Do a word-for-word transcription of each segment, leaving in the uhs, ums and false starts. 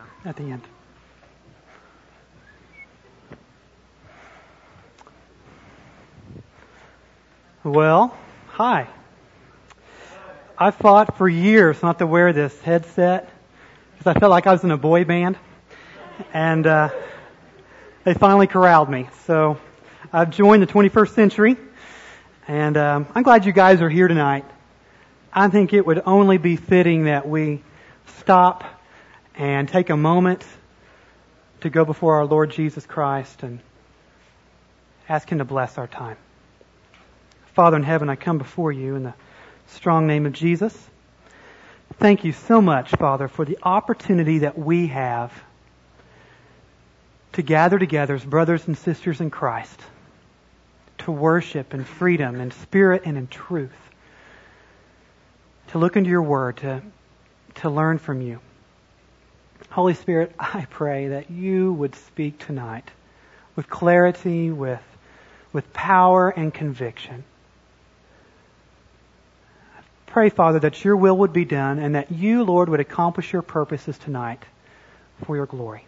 at the end. Well, hi. I fought for years not to wear this headset because I felt like I was in a boy band, and uh, they finally corralled me. So I've joined the twenty-first century, and um, I'm glad you guys are here tonight. I think it would only be fitting that we stop and take a moment to go before our Lord Jesus Christ and ask Him to bless our time. Father in heaven, I come before you in the strong name of Jesus. Thank you so much, Father, for the opportunity that we have to gather together as brothers and sisters in Christ, to worship in freedom, in spirit, and in truth, to look into your word, to, to learn from you. Holy Spirit, I pray that you would speak tonight with clarity, with, with power and conviction. Pray, Father, that your will would be done and that you, Lord, would accomplish your purposes tonight for your glory.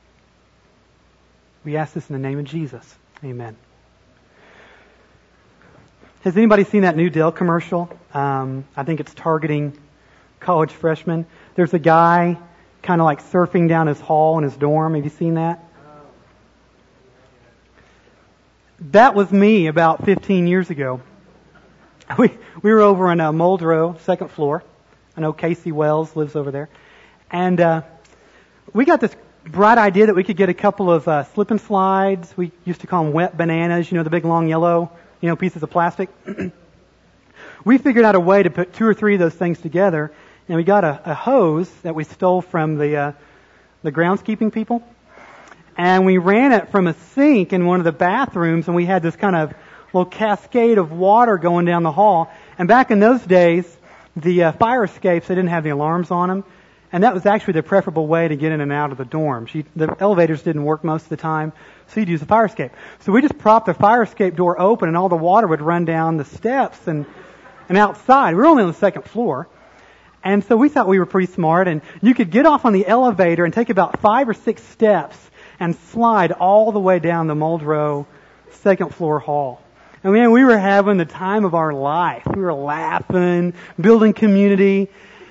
We ask this in the name of Jesus. Amen. Has anybody seen that new Dell commercial? Um, I think it's targeting college freshmen. There's a guy kind of like surfing down his hall in his dorm. Have you seen that? That was me about fifteen years ago. We we were over in uh, Muldrow, second floor. I know Casey Wells lives over there. And uh, we got this bright idea that we could get a couple of uh, slip and slides. We used to call them wet bananas, you know, the big long yellow, you know, pieces of plastic. We figured out a way to put two or three of those things together, and we got a, a hose that we stole from the uh, the groundskeeping people. And we ran it from a sink in one of the bathrooms, and we had this kind of little cascade of water going down the hall. And back in those days, the uh, fire escapes, they didn't have the alarms on them. And that was actually the preferable way to get in and out of the dorms. You, the elevators didn't work most of the time, so you'd use a fire escape. So we just propped the fire escape door open, and all the water would run down the steps and, and outside. We were only on the second floor. And so we thought we were pretty smart, and you could get off on the elevator and take about five or six steps and slide all the way down the Muldrow second floor hall. And man, we were having the time of our life. We were laughing, building community.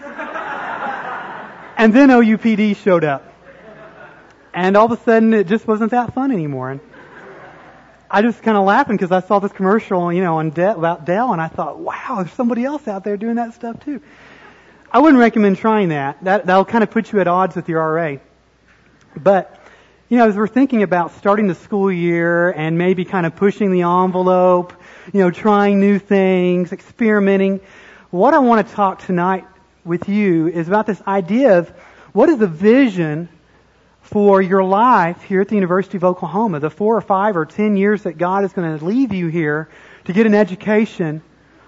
And then O U P D showed up. And all of a sudden, it just wasn't that fun anymore. And I just kind of laughing because I saw this commercial, you know, on De- about Dell, and I thought, wow, there's somebody else out there doing that stuff too. I wouldn't recommend trying that. That that'll kind of put you at odds with your R A. But you know, as we're thinking about starting the school year and maybe kind of pushing the envelope, you know, trying new things, experimenting, what I want to talk tonight with you is about this idea of what is the vision for your life here at the University of Oklahoma, the four or five or ten years that God is going to leave you here to get an education.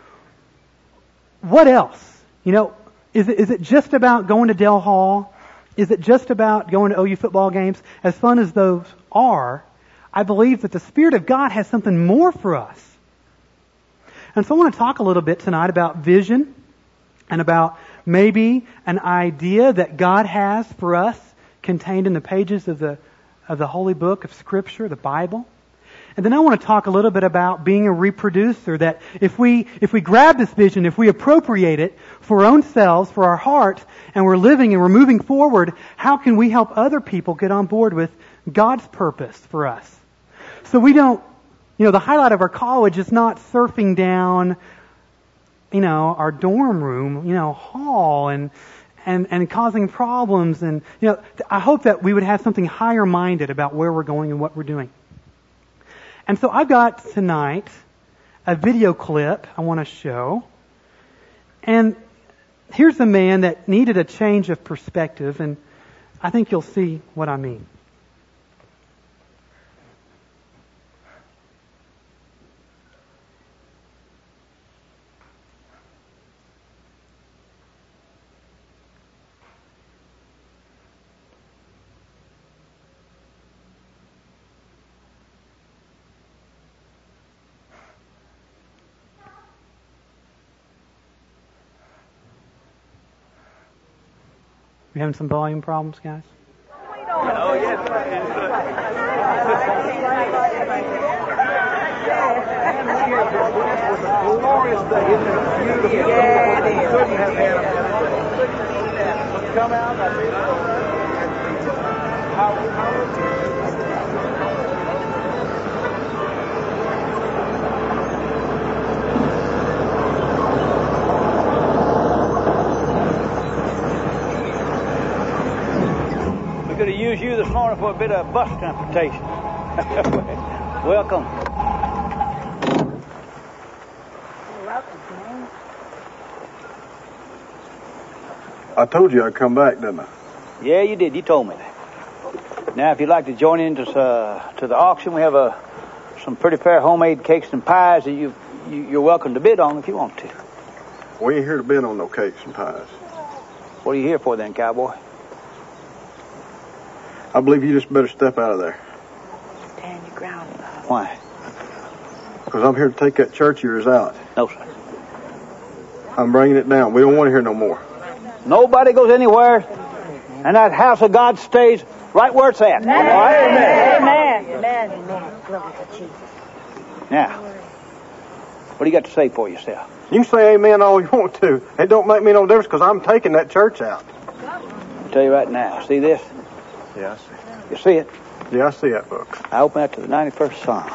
What else? You know, is it, is it just about going to Dell Hall? Is it just about going to O U football games? As fun as those are, I believe that the Spirit of God has something more for us. And so I want to talk a little bit tonight about vision and about maybe an idea that God has for us contained in the pages of the of the Holy Book of Scripture, the Bible. And then I want to talk a little bit about being a reproducer, that if we if we grab this vision, if we appropriate it for our own selves, for our heart, and we're living and we're moving forward, how can we help other people get on board with God's purpose for us? So we don't, you know, the highlight of our college is not surfing down, you know, our dorm room, you know, hall and and and causing problems. And, you know, I hope that we would have something higher minded about where we're going and what we're doing. And so I've got tonight a video clip I want to show. And here's a man that needed a change of perspective, and I think you'll see what I mean. We having some volume problems, guys? Oh, yes. It was a glorious day. Isn't it beautiful? Yeah, it is. Couldn't have had a come out. We could have used you this morning for a bit of bus transportation. Welcome. I told you I'd come back, didn't I? Yeah, you did. You told me that. Now, if you'd like to join in to, uh, to the auction, we have uh, some pretty fair homemade cakes and pies that you, you, you're welcome to bid on if you want to. We ain't here to bid on no cakes and pies. What are you here for then, cowboy? I believe you just better step out of there. Stand your ground. Why? Because I'm here to take that church of yours out. No, sir. I'm bringing it down. We don't want to hear no more. Nobody goes anywhere, and that house of God stays right where it's at. Amen. All right? Amen. Amen. Amen. Amen. Glory to Jesus. Now, what do you got to say for yourself? You say amen all you want to. It don't make me no difference because I'm taking that church out. I'll tell you right now. See this? Yeah, I see. You see it? Yeah, I see that book. I open that to the ninety-first Psalm.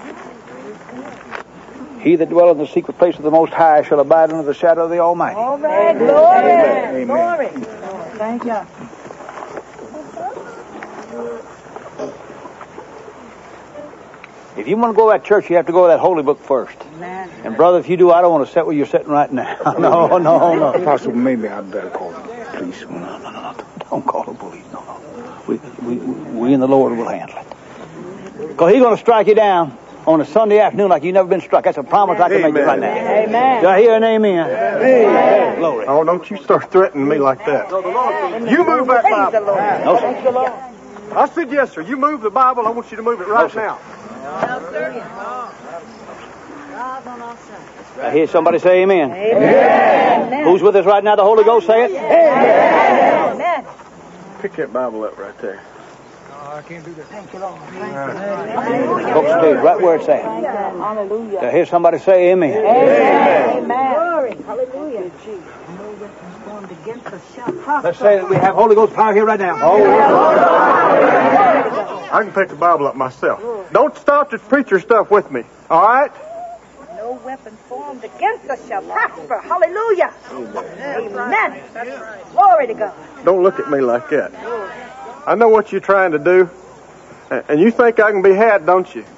He that dwelleth in the secret place of the Most High shall abide under the shadow of the Almighty. All right. Glory. Amen. Glory. Thank you. If you want to go to that church, you have to go to that holy book first. Amen. And brother, if you do, I don't want to sit where you're sitting right now. no, no, no. Apostle, maybe I'd better call the police. No, no, no, no. Don't call the police. No, no. We, we, we and the Lord will handle it. Because he's going to strike you down on a Sunday afternoon like you've never been struck. That's a promise I can make you right now. Amen. Do I hear an amen? Amen. Glory. Oh, don't you start threatening me like that. You move that Praise the Bible. Lord. No, sir. Thank the Lord. I said yes, sir. You move the Bible. I want you to move it right now. I hear somebody say amen. Amen. Who's with us right now? The Holy Ghost say it? Amen. Pick that Bible up right there. Thank you, Lord. Folks, stay right where it's at. Hallelujah. I hear somebody say amen. Amen. Amen. Glory. Hallelujah. Let's say that we have Holy Ghost power here right now. I can pick the Bible up myself. Don't stop this preacher stuff with me. All right? No weapon formed against us shall prosper. Hallelujah. Amen. Glory to God. Don't look at me like that. I know what you're trying to do. And you think I can be had, don't you?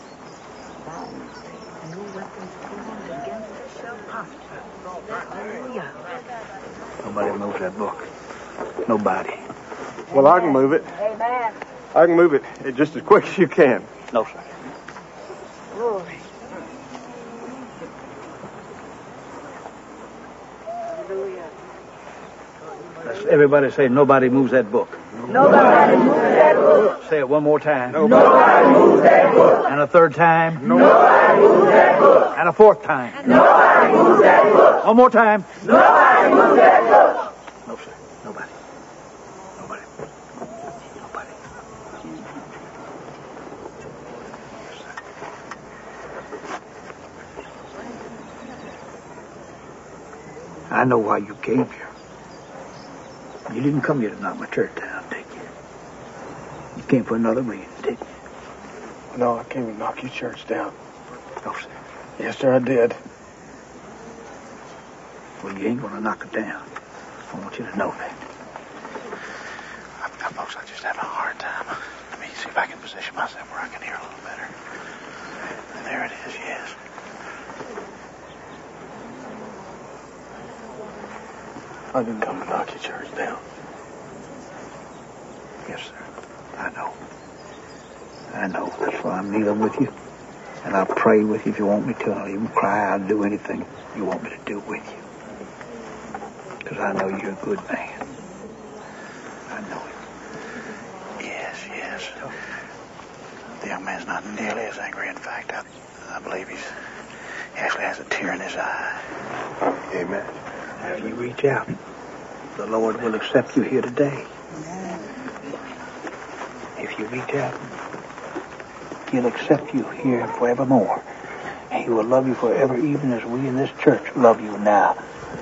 Nobody moves that book. Nobody. Well, I can move it. Amen. I can move it just as quick as you can. No, sir. Glory. Hallelujah. Let's everybody say nobody moves that book. Nobody moves that book. Say it one more time. Nobody moves that book. And a third time. Nobody moves that book. And a fourth time. Nobody moves that book. One more time. Nobody moves that book. No, sir. Nobody. Nobody. Nobody. I know why you came here. You didn't come here to knock my church down, did you? You came for another reason, didn't you? No, I came to knock your church down. No, sir. Yes, sir, I did. Well, you ain't gonna knock it down. I want you to know that. Now, folks, I'm just having a hard time. Let me see if I can position myself where I can hear a little better. And there it is, yes. I didn't come to knock your church down. Yes, sir. I know. I know. That's why I'm kneeling with you. And I'll pray with you if you want me to. I'll even cry. I'll do anything you want me to do with you. Because I know you're a good man. I know it. Yes, yes. The young man's not nearly as angry. In fact, I, I believe he's, he actually has a tear in his eye. Amen. Now, if you reach out, the Lord will accept you here today. If you reach out, He'll accept you here forevermore. And He will love you forever, even as we in this church love you now.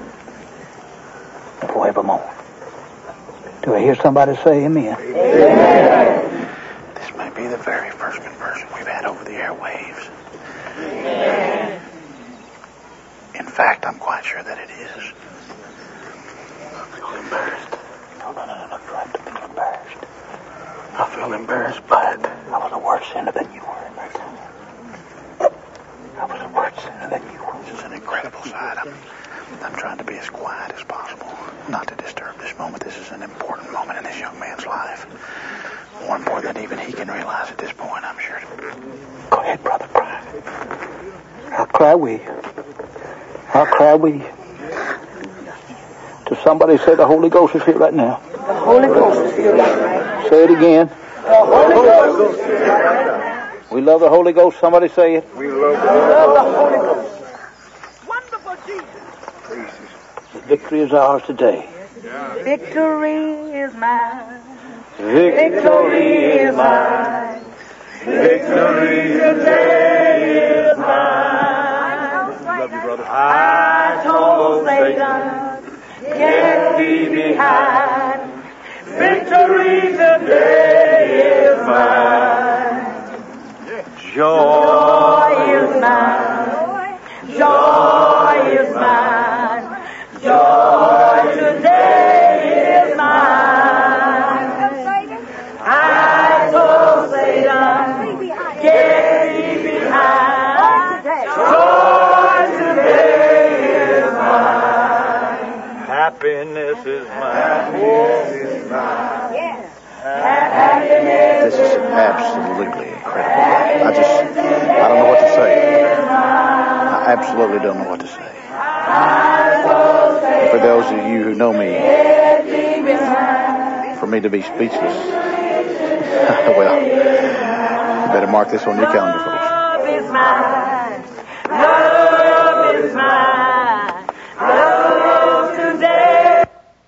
And forevermore. Do I hear somebody say amen? Amen. This may be the very first conversion we've had over the airwaves. Amen. In fact, I'm quite sure that it is. I feel embarrassed. No, no, no, no, no. Try to feel embarrassed. I feel embarrassed by it. I was a worse sinner than you were in that time. I was a worse sinner than you were. This is an incredible sight. I'm, I'm trying to be as quiet as possible, not to disturb this moment. This is an important moment in this young man's life. More important than even he can realize at this point, I'm sure. Go ahead, brother, cry. I'll cry with you. I'll cry with you. Does somebody say the Holy Ghost is here right now? The Holy Ghost is here right now. Say it again. The Holy Ghost is here right now. We love the Holy Ghost. Somebody say it. We love the Holy Ghost. Wonderful Jesus. The victory is ours today. Victory is mine. Victory is mine. Victory today is mine. Love you, brother. I told Satan, get thee behind. Victory today is mine. Joy is mine. Joy is mine. Joy today is mine. I told Satan, get thee behind. Joy today is mine. Happiness is mine. This is absolutely incredible. I just, I don't know what to say. I absolutely don't know what to say. And for those of you who know me, for me to be speechless, well, you better mark this on your calendar, folks. Love is mine. Love is mine. Love today.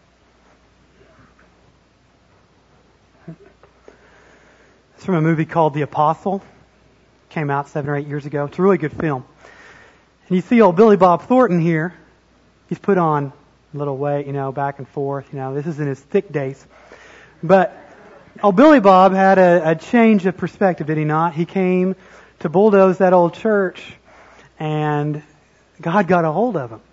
It's from a movie called The Apostle. Came out seven or eight years ago. It's a really good film. And you see old Billy Bob Thornton here. He's put on a little weight, you know, back and forth. You know, this is in his thick days. But old Billy Bob had a, a change of perspective, did he not? He came to bulldoze that old church, and God got a hold of him.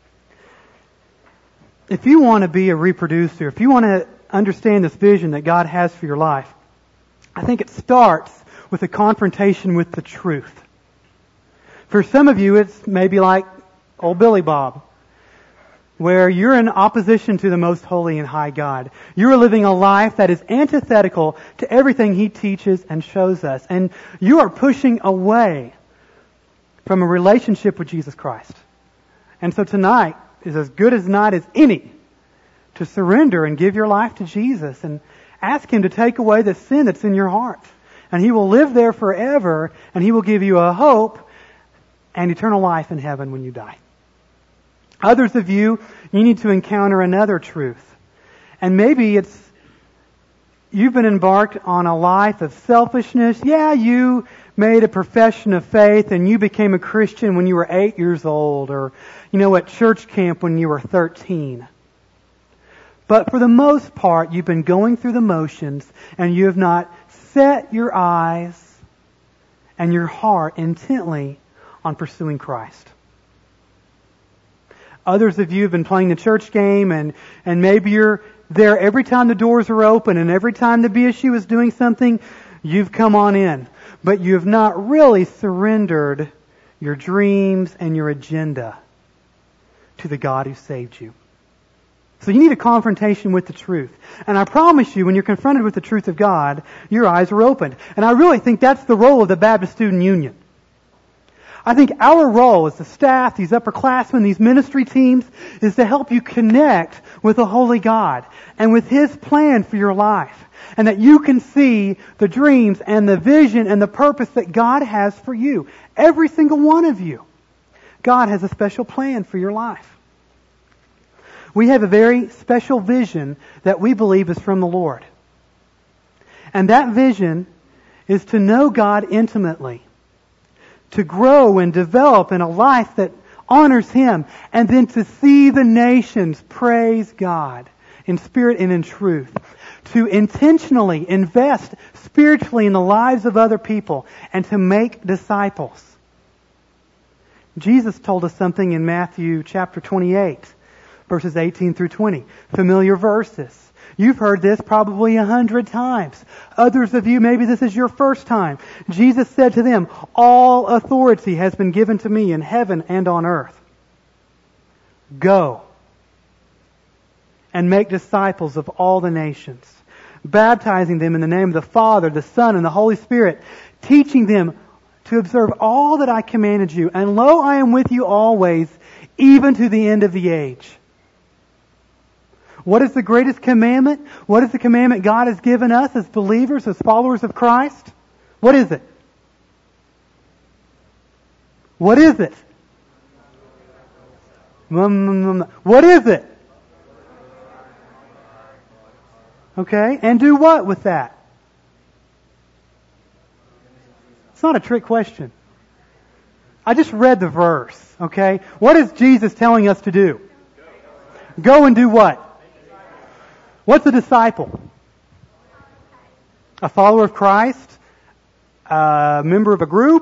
If you want to be a reproducer, if you want to understand this vision that God has for your life, I think it starts with a confrontation with the truth. For some of you, it's maybe like old Billy Bob, where you're in opposition to the most holy and high God. You're living a life that is antithetical to everything He teaches and shows us. And you are pushing away from a relationship with Jesus Christ. And so tonight is as good a night as any to surrender and give your life to Jesus and ask Him to take away the sin that's in your heart. And He will live there forever, and He will give you a hope and eternal life in heaven when you die. Others of you, you need to encounter another truth. And maybe it's, you've been embarked on a life of selfishness. Yeah, you made a profession of faith and you became a Christian when you were eight years old, or, you know, at church camp when you were thirteen. But for the most part, you've been going through the motions and you have not set your eyes and your heart intently on pursuing Christ. Others of you have been playing the church game, and, and maybe you're there every time the doors are open, and every time the B S U is doing something, you've come on in. But you have not really surrendered your dreams and your agenda to the God who saved you. So you need a confrontation with the truth. And I promise you, when you're confronted with the truth of God, your eyes are opened. And I really think that's the role of the Baptist Student Union. I think our role as the staff, these upperclassmen, these ministry teams, is to help you connect with the Holy God and with His plan for your life. And that you can see the dreams and the vision and the purpose that God has for you. Every single one of you. God has a special plan for your life. We have a very special vision that we believe is from the Lord. And that vision is to know God intimately, to grow and develop in a life that honors Him, and then to see the nations praise God in spirit and in truth. To intentionally invest spiritually in the lives of other people and to make disciples. Jesus told us something in Matthew chapter twenty-eight, verses eighteen through twenty. Familiar verses. You've heard this probably a hundred times. Others of you, maybe this is your first time. Jesus said to them, "All authority has been given to me in heaven and on earth. Go and make disciples of all the nations, baptizing them in the name of the Father, the Son, and the Holy Spirit, teaching them to observe all that I commanded you. And lo, I am with you always, even to the end of the age." What is the greatest commandment? What is the commandment God has given us as believers, as followers of Christ? What is it? What is it? What is it? Okay, and do what with that? It's not a trick question. I just read the verse, okay? What is Jesus telling us to do? Go and do what? What's a disciple? A follower of Christ? A member of a group?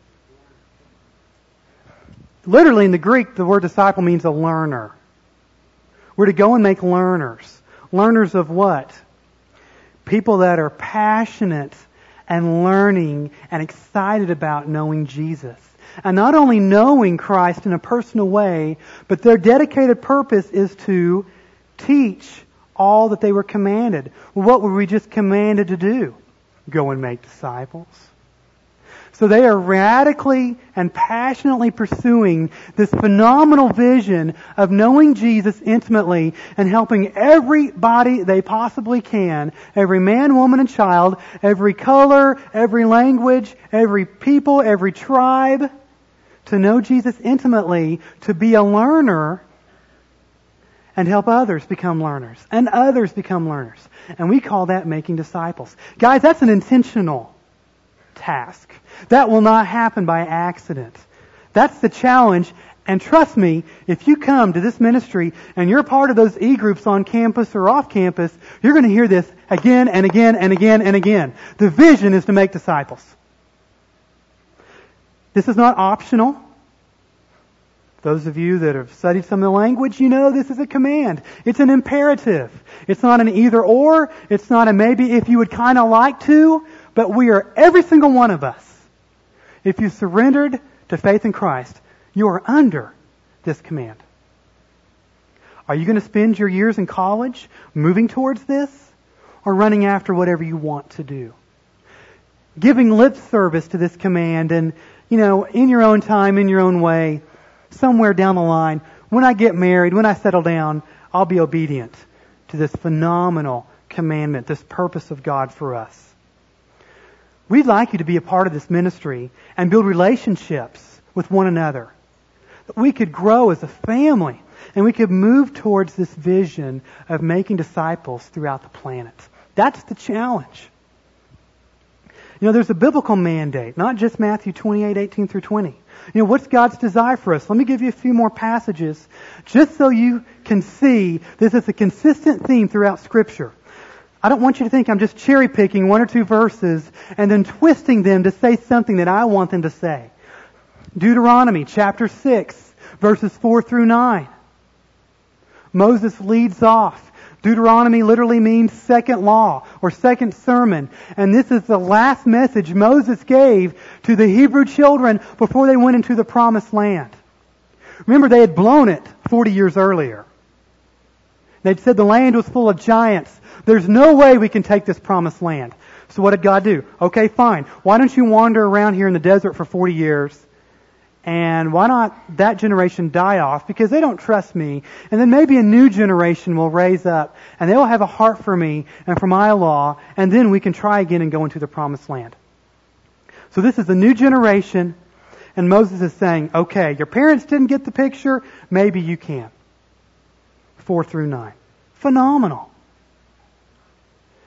Literally in the Greek, the word disciple means a learner. We're to go and make learners. Learners of what? People that are passionate and learning and excited about knowing Jesus. And not only knowing Christ in a personal way, but their dedicated purpose is to teach all that they were commanded. Well, what were we just commanded to do? Go and make disciples. So they are radically and passionately pursuing this phenomenal vision of knowing Jesus intimately and helping everybody they possibly can, every man, woman, and child, every color, every language, every people, every tribe, to know Jesus intimately, to be a learner and help others become learners and others become learners. And we call that making disciples. Guys, that's an intentional task. That will not happen by accident. That's the challenge. And trust me, if you come to this ministry and you're part of those e-groups on campus or off campus, you're going to hear this again and again and again and again. The vision is to make disciples. This is not optional. Those of you that have studied some of the language, you know this is a command. It's an imperative. It's not an either or. It's not a maybe if you would kind of like to. But we are, every single one of us, if you surrendered to faith in Christ, you are under this command. Are you going to spend your years in college moving towards this, or running after whatever you want to do? Giving lip service to this command and, you know, in your own time, in your own way, somewhere down the line, when I get married, when I settle down, I'll be obedient to this phenomenal commandment, this purpose of God for us. We'd like you to be a part of this ministry and build relationships with one another. That we could grow as a family and we could move towards this vision of making disciples throughout the planet. That's the challenge. You know, there's a biblical mandate, not just Matthew twenty-eight, eighteen through twenty. You know, what's God's desire for us? Let me give you a few more passages just so you can see this is a consistent theme throughout Scripture. I don't want you to think I'm just cherry picking one or two verses and then twisting them to say something that I want them to say. Deuteronomy chapter six, verses four through nine. Moses leads off. Deuteronomy literally means second law or second sermon. And this is the last message Moses gave to the Hebrew children before they went into the promised land. Remember, they had blown it forty years earlier. They'd said the land was full of giants. There's no way we can take this promised land. So what did God do? Okay, fine. Why don't you wander around here in the desert for forty years? And why not that generation die off? Because they don't trust me. And then maybe a new generation will raise up and they will have a heart for me and for my law. And then we can try again and go into the promised land. So this is a new generation. And Moses is saying, okay, your parents didn't get the picture. Maybe you can. Four through nine. Phenomenal.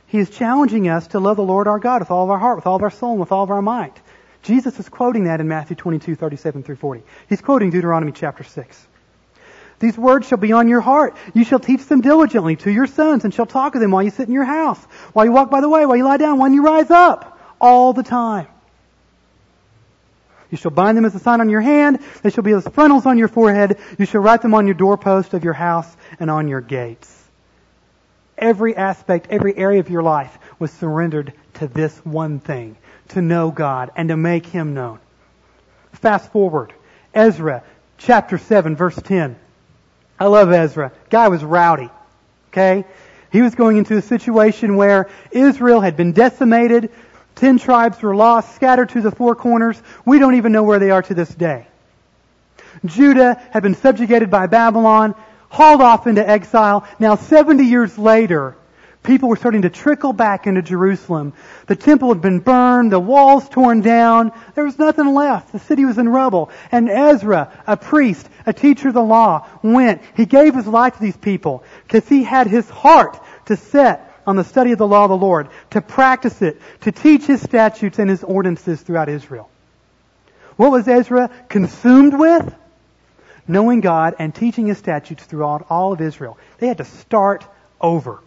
He is challenging us to love the Lord our God with all of our heart, with all of our soul, and with all of our might. Jesus is quoting that in Matthew twenty-two, thirty-seven through forty. He's quoting Deuteronomy chapter six. These words shall be on your heart. You shall teach them diligently to your sons, and shall talk of them while you sit in your house, while you walk by the way, while you lie down, when you rise up, all the time. You shall bind them as a sign on your hand. They shall be as frontals on your forehead. You shall write them on your doorpost of your house and on your gates. Every aspect, every area of your life was surrendered to this one thing, to know God and to make Him known. Fast forward. Ezra chapter seven, verse ten. I love Ezra. Guy was rowdy. Okay? He was going into a situation where Israel had been decimated. Ten tribes were lost, scattered to the four corners. We don't even know where they are to this day. Judah had been subjugated by Babylon, hauled off into exile. Now seventy years later, people were starting to trickle back into Jerusalem. The temple had been burned, the walls torn down. There was nothing left. The city was in rubble. And Ezra, a priest, a teacher of the law, went. He gave his life to these people because he had his heart to set on the study of the law of the Lord, to practice it, to teach His statutes and His ordinances throughout Israel. What was Ezra consumed with? Knowing God and teaching His statutes throughout all of Israel. They had to start over.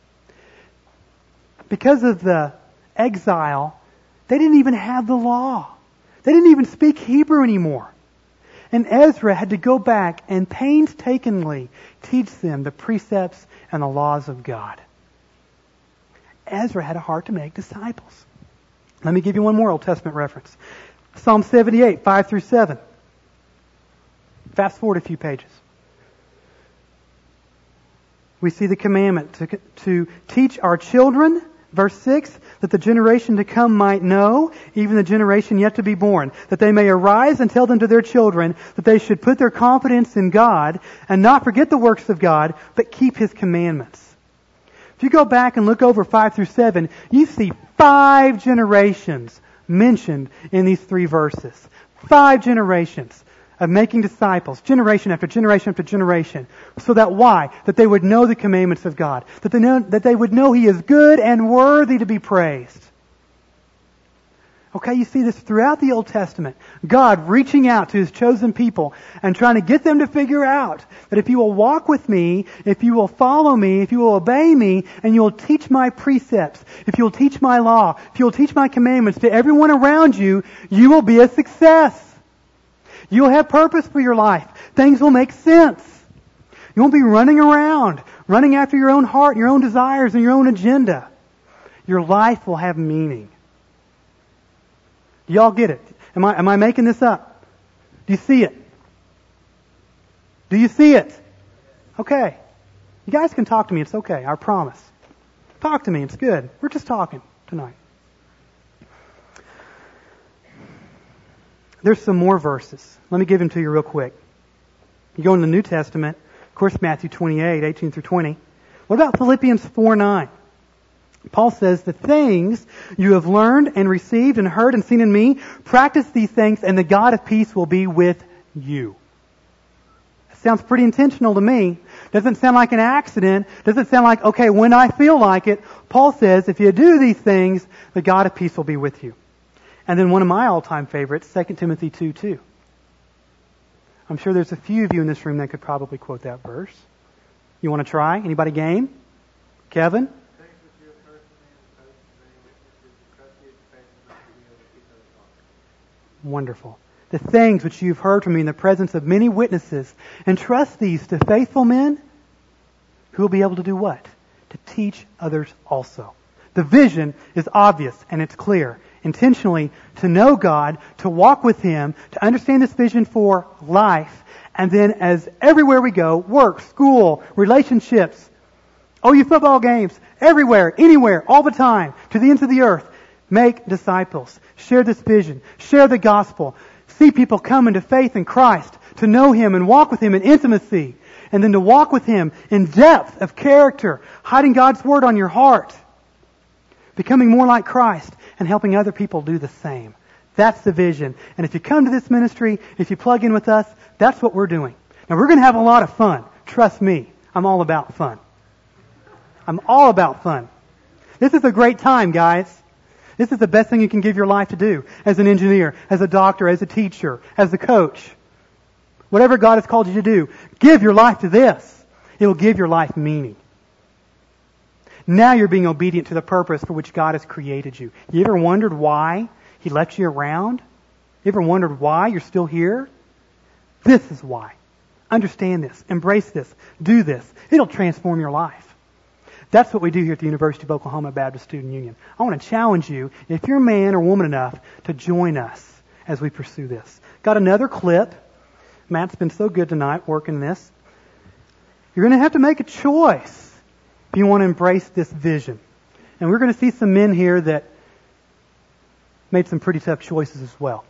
Because of the exile, they didn't even have the law. They didn't even speak Hebrew anymore. And Ezra had to go back and painstakingly teach them the precepts and the laws of God. Ezra had a heart to make disciples. Let me give you one more Old Testament reference. Psalm seventy-eight, five through seven. Fast forward a few pages. We see the commandment to, to teach our children, verse six, that the generation to come might know, even the generation yet to be born, that they may arise and tell them to their children that they should put their confidence in God and not forget the works of God, but keep His commandments. If you go back and look over five through seven, you see five generations mentioned in these three verses. Five generations of making disciples, generation after generation after generation. So that why? That they would know the commandments of God. That they know, that they would know He is good and worthy to be praised. Okay, you see this throughout the Old Testament. God reaching out to His chosen people and trying to get them to figure out that if you will walk with me, if you will follow me, if you will obey me, and you will teach my precepts, if you will teach my law, if you will teach my commandments to everyone around you, you will be a success. You will have purpose for your life. Things will make sense. You won't be running around, running after your own heart, your own desires, and your own agenda. Your life will have meaning. Do y'all get it? Am I, am I making this up? Do you see it? Do you see it? Okay. You guys can talk to me. It's okay. I promise. Talk to me. It's good. We're just talking tonight. There's some more verses. Let me give them to you real quick. You go in the New Testament, of course, Matthew twenty-eight, eighteen through twenty. What about Philippians four nine? Paul says, the things you have learned and received and heard and seen in me, practice these things and the God of peace will be with you. That sounds pretty intentional to me. Doesn't sound like an accident. Doesn't sound like, okay, when I feel like it. Paul says, if you do these things, the God of peace will be with you. And then one of my all-time favorites, Second Timothy two two. I'm sure there's a few of you in this room that could probably quote that verse. You want to try? Anybody game? Kevin? Wonderful. The things which you've heard from me in the presence of many witnesses, entrust these to faithful men who will be able to do what? To teach others also. The vision is obvious and it's clear. Intentionally to know God, to walk with Him, to understand this vision for life, and then as everywhere we go, work, school, relationships, O U football games, everywhere, anywhere, all the time, to the ends of the earth, make disciples. Share this vision. Share the gospel. See people come into faith in Christ, to know Him and walk with Him in intimacy, and then to walk with Him in depth of character, hiding God's Word on your heart, becoming more like Christ, and helping other people do the same. That's the vision. And if you come to this ministry, if you plug in with us, that's what we're doing. Now we're going to have a lot of fun. Trust me, I'm all about fun. I'm all about fun. This is a great time, guys. This is the best thing you can give your life to do as an engineer, as a doctor, as a teacher, as a coach. Whatever God has called you to do, give your life to this. It will give your life meaning. Now you're being obedient to the purpose for which God has created you. You ever wondered why He left you around? You ever wondered why you're still here? This is why. Understand this. Embrace this. Do this. It'll transform your life. That's what we do here at the University of Oklahoma Baptist Student Union. I want to challenge you, if you're man or woman enough, to join us as we pursue this. Got another clip. Matt's been so good tonight working this. You're going to have to make a choice if you want to embrace this vision. And we're going to see some men here that made some pretty tough choices as well.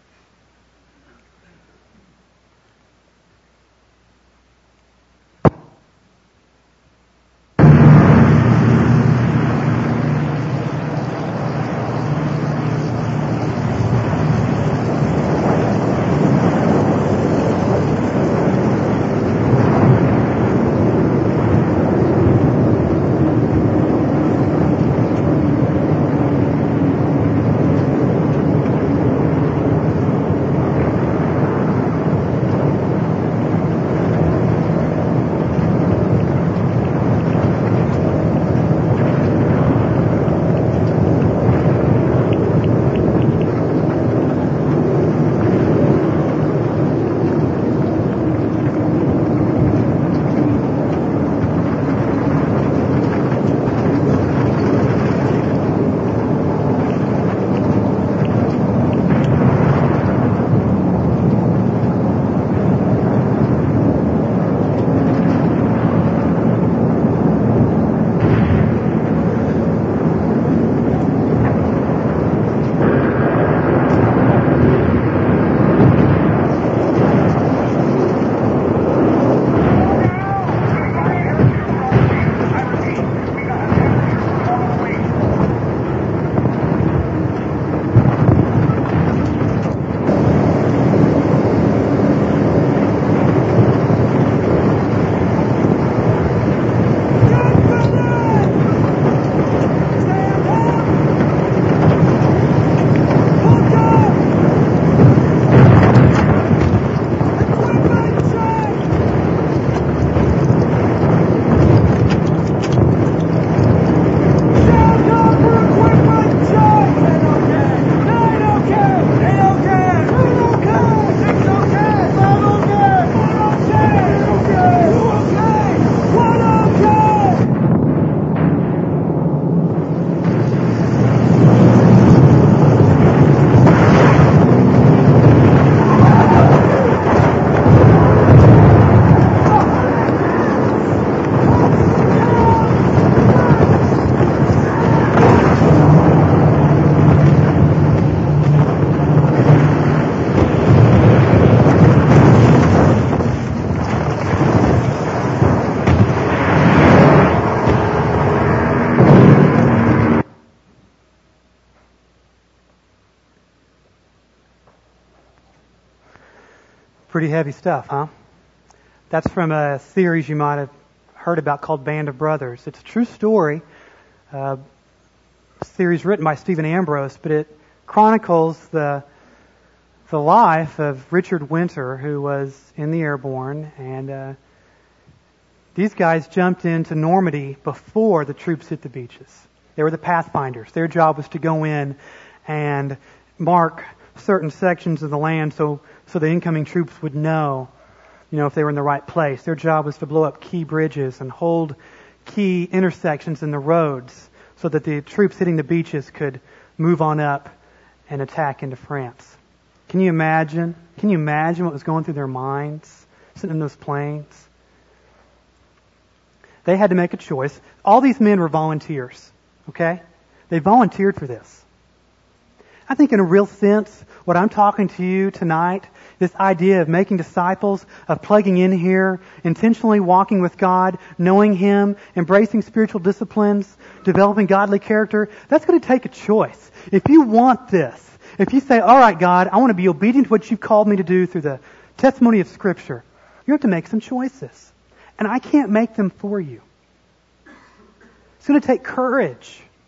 Pretty heavy stuff, huh? That's from a series you might have heard about called Band of Brothers. It's a true story, uh, a series written by Stephen Ambrose, but it chronicles the the life of Richard Winter, who was in the airborne, and uh, these guys jumped into Normandy before the troops hit the beaches. They were the pathfinders. Their job was to go in and mark certain sections of the land so so the incoming troops would know, you know, if they were in the right place. Their job was to blow up key bridges and hold key intersections in the roads so that the troops hitting the beaches could move on up and attack into France. Can you imagine? Can you imagine what was going through their minds sitting in those planes? They had to make a choice. All these men were volunteers, okay? They volunteered for this. I think in a real sense, what I'm talking to you tonight, this idea of making disciples, of plugging in here, intentionally walking with God, knowing Him, embracing spiritual disciplines, developing godly character, that's going to take a choice. If you want this, if you say, all right, God, I want to be obedient to what you've called me to do through the testimony of Scripture, you have to make some choices. And I can't make them for you. It's going to take courage.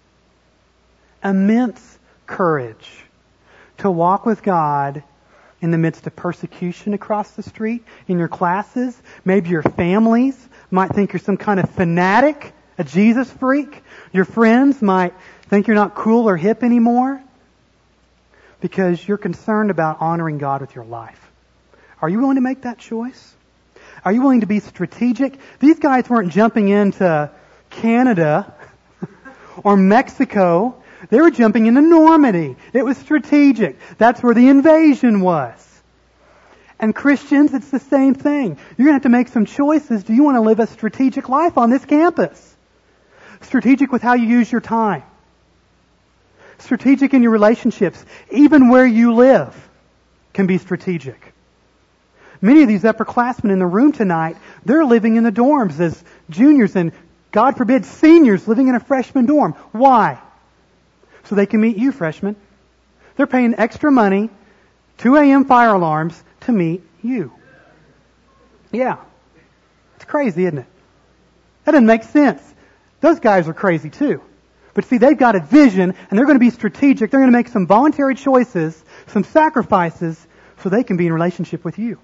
immense courage to walk with God in the midst of persecution across the street, in your classes. Maybe your families might think you're some kind of fanatic, a Jesus freak. Your friends might think you're not cool or hip anymore because you're concerned about honoring God with your life. Are you willing to make that choice? Are you willing to be strategic? These guys weren't jumping into Canada or Mexico. They were jumping into Normandy. It was strategic. That's where the invasion was. And Christians, it's the same thing. You're going to have to make some choices. Do you want to live a strategic life on this campus? Strategic with how you use your time. Strategic in your relationships. Even where you live can be strategic. Many of these upperclassmen in the room tonight, they're living in the dorms as juniors and, God forbid, seniors living in a freshman dorm. Why? So they can meet you, freshmen. They're paying extra money, two a.m. fire alarms, to meet you. Yeah. It's crazy, isn't it? That doesn't make sense. Those guys are crazy too. But see, they've got a vision and they're going to be strategic. They're going to make some voluntary choices, some sacrifices, so they can be in relationship with you.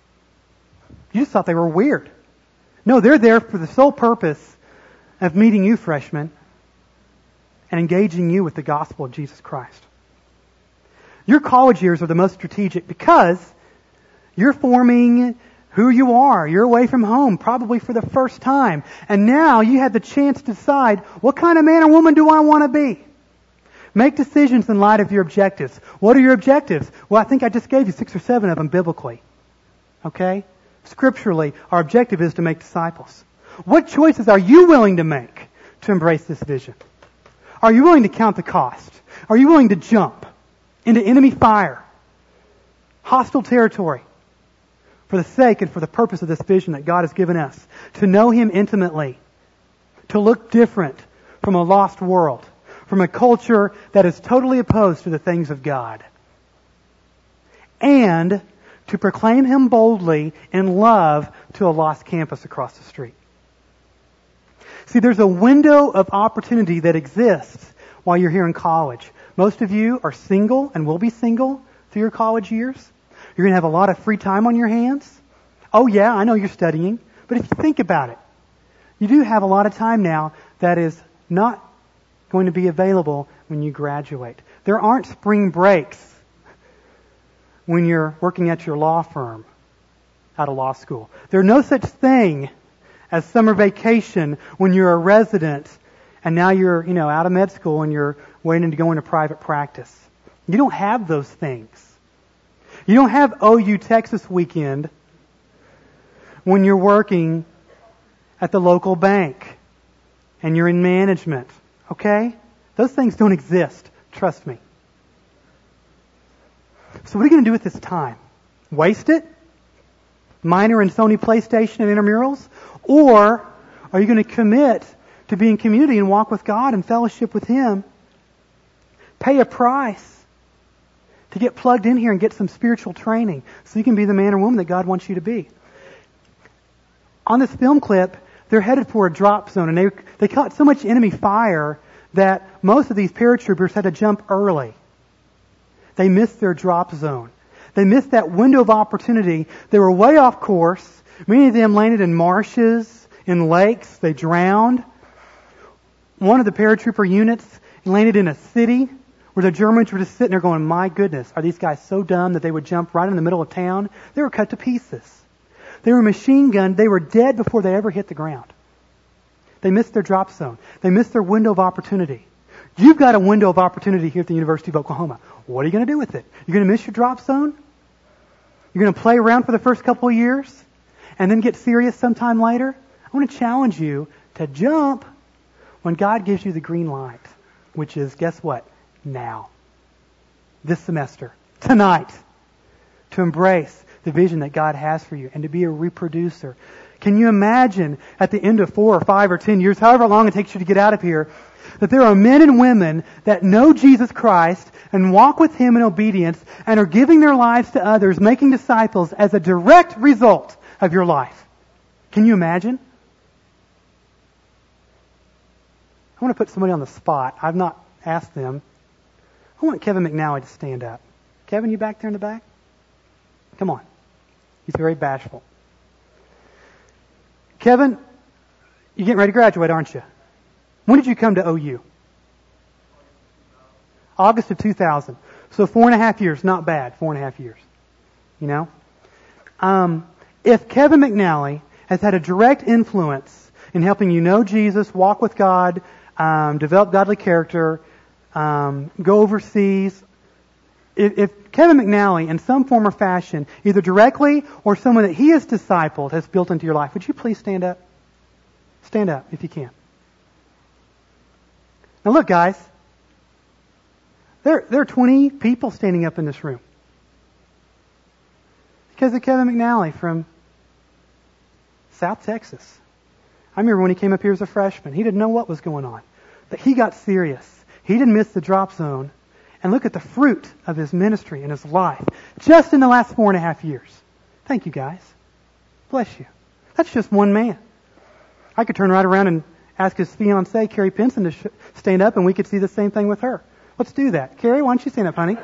You just thought they were weird. No, they're there for the sole purpose of meeting you, freshmen, and engaging you with the gospel of Jesus Christ. Your college years are the most strategic because you're forming who you are. You're away from home, probably for the first time. And now you have the chance to decide, what kind of man or woman do I want to be? Make decisions in light of your objectives. What are your objectives? Well, I think I just gave you six or seven of them biblically. Okay? Scripturally, our objective is to make disciples. What choices are you willing to make to embrace this vision? Are you willing to count the cost? Are you willing to jump into enemy fire, hostile territory, for the sake and for the purpose of this vision that God has given us, to know Him intimately, to look different from a lost world, from a culture that is totally opposed to the things of God, and to proclaim Him boldly in love to a lost campus across the street? See, there's a window of opportunity that exists while you're here in college. Most of you are single and will be single through your college years. You're going to have a lot of free time on your hands. Oh yeah, I know you're studying, but if you think about it, you do have a lot of time now that is not going to be available when you graduate. There aren't spring breaks when you're working at your law firm out of law school. There's no such thing as summer vacation when you're a resident and now you're, you know, out of med school and you're waiting to go into private practice. You don't have those things. You don't have O U Texas weekend when you're working at the local bank and you're in management. Okay? Those things don't exist. Trust me. So what are you going to do with this time? Waste it? Minor in Sony PlayStation and intramurals? Or are you going to commit to be in community and walk with God and fellowship with Him? Pay a price to get plugged in here and get some spiritual training so you can be the man or woman that God wants you to be. On this film clip, they're headed for a drop zone and they, they caught so much enemy fire that most of these paratroopers had to jump early. They missed their drop zone. They missed that window of opportunity. They were way off course. Many of them landed in marshes, in lakes. They drowned. One of the paratrooper units landed in a city where the Germans were just sitting there going, my goodness, are these guys so dumb that they would jump right in the middle of town? They were cut to pieces. They were machine gunned. They were dead before they ever hit the ground. They missed their drop zone. They missed their window of opportunity. You've got a window of opportunity here at the University of Oklahoma. What are you going to do with it? You're going to miss your drop zone? You're going to play around for the first couple of years and then get serious sometime later? I want to challenge you to jump when God gives you the green light, which is, guess what? Now. This semester. Tonight. To embrace the vision that God has for you and to be a reproducer. Can you imagine at the end of four or five or ten years, however long it takes you to get out of here, that there are men and women that know Jesus Christ and walk with Him in obedience and are giving their lives to others, making disciples as a direct result of your life? Can you imagine? I want to put somebody on the spot. I've not ask them, I want Kevin McNally to stand up. Kevin, you back there in the back? Come on. He's very bashful. Kevin, you're getting ready to graduate, aren't you? When did you come to O U? August of two thousand. So four and a half years, not bad, four and a half years. You know? Um, if Kevin McNally has had a direct influence in helping you know Jesus, walk with God, um, develop godly character, um, go overseas, if, if Kevin McNally in some form or fashion, either directly or someone that he has discipled, has built into your life, would you please stand up? Stand up if you can. Now look, guys. There, there are twenty people standing up in this room. Because of Kevin McNally from South Texas. I remember when he came up here as a freshman. He didn't know what was going on. But he got serious. He didn't miss the drop zone. And look at the fruit of his ministry and his life. Just in the last four and a half years. Thank you, guys. Bless you. That's just one man. I could turn right around and ask his fiancée, Carrie Pinson, to sh- stand up, and we could see the same thing with her. Let's do that. Carrie, why don't you stand up, honey?